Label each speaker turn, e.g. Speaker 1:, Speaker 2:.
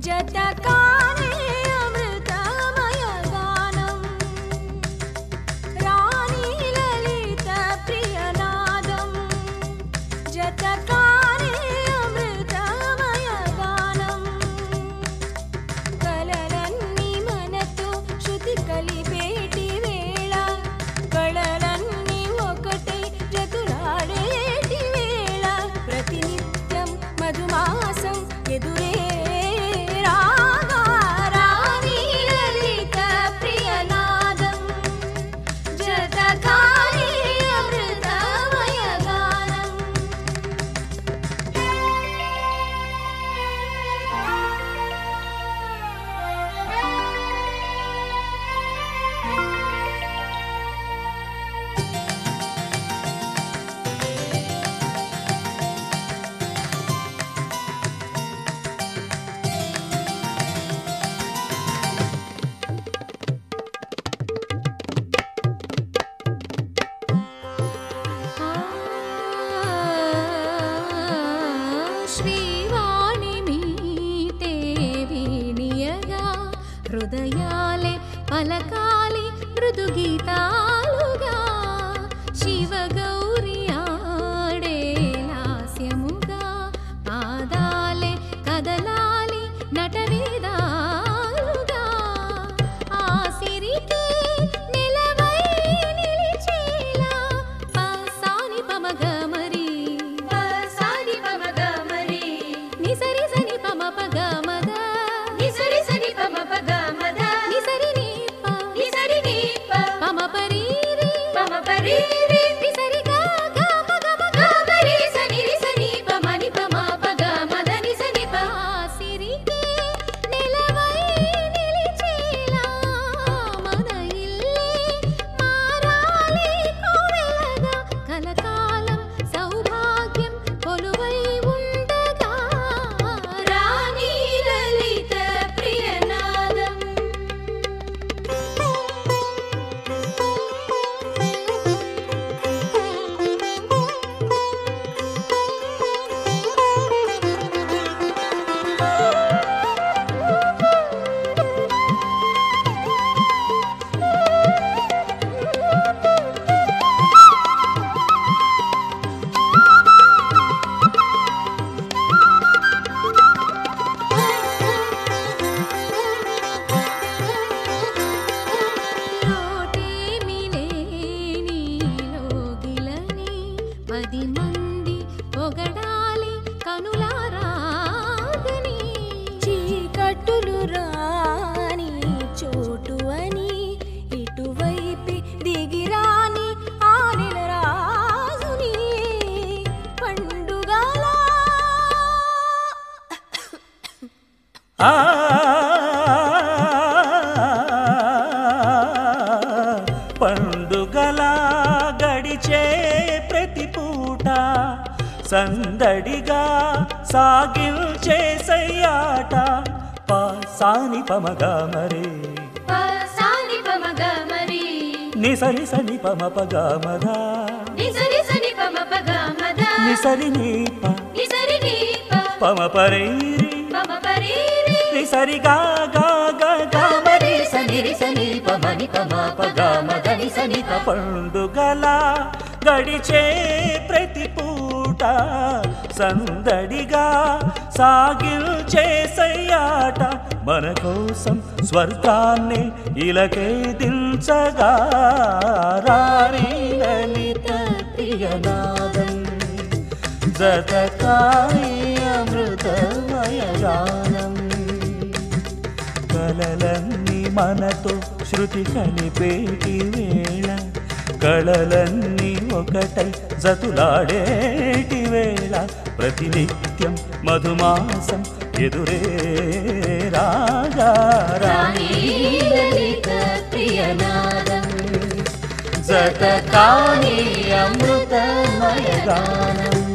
Speaker 1: జతకానే అమృతమయ గానం రాణి లలిత ప్రియనాదం జతకానే అమృతమయ గానం కలలన్నీ మనతో శృతి కలిపేటి వేళ కళలన్నీ ఒకటై జతులాడేటి వేళ ప్రతినిత్యం మధుమాసం ఎదురే హృదయాలే పలకాలి మృదు గీతాలుగా శివగౌరి ఆడే లాస్యముగా పాదాలే కదలాలి నటవేదాలుగా ఆసిరికి నిలవై నిలిచేలా పసాని పమగమరి పసాని పమగమరి నిసరి సని పమ పగమద నిసరి సని పమ పగ చీకట్టులు రాని చోటు అని ఇటువైపి దిగిరాని ఆనిల రాజుని పండుగలా
Speaker 2: పండుగలా గడిచే ప్రతి పూట సందడిగా సాగిల్చే సయ్యాట పాసాని పమగమరే
Speaker 1: పసాని పమగమరి
Speaker 2: నిసరి సని పమ పగమద
Speaker 1: నిసరి సని పమ పగమద
Speaker 2: నిసరి నీప
Speaker 1: నిసరి నీప
Speaker 2: పమ పరైరి
Speaker 1: పమ పరైరి
Speaker 2: నిసరి గా గా గా గా మరి సని సని పమని పమ పగమద నిసని పండుగలా గడిచే ప్రతి పూట సందడిగా సాగిల్చే సయ్యాట మన కోసం స్వర్గాన్ని ఇలకే దించగా రాణి లలిత ప్రియనాదం జతకాని అమృతమయ గానం కలలన్నీ మనతో శృతి కలిపేటి వేళ కళలన్నీ ఒకటై జతులాడేటి వేళ ప్రతినిత్యం మధుమాసం ఎదురే రాగా రాణి లలిత ప్రియనాదం జతకాని అమృతమయ గానం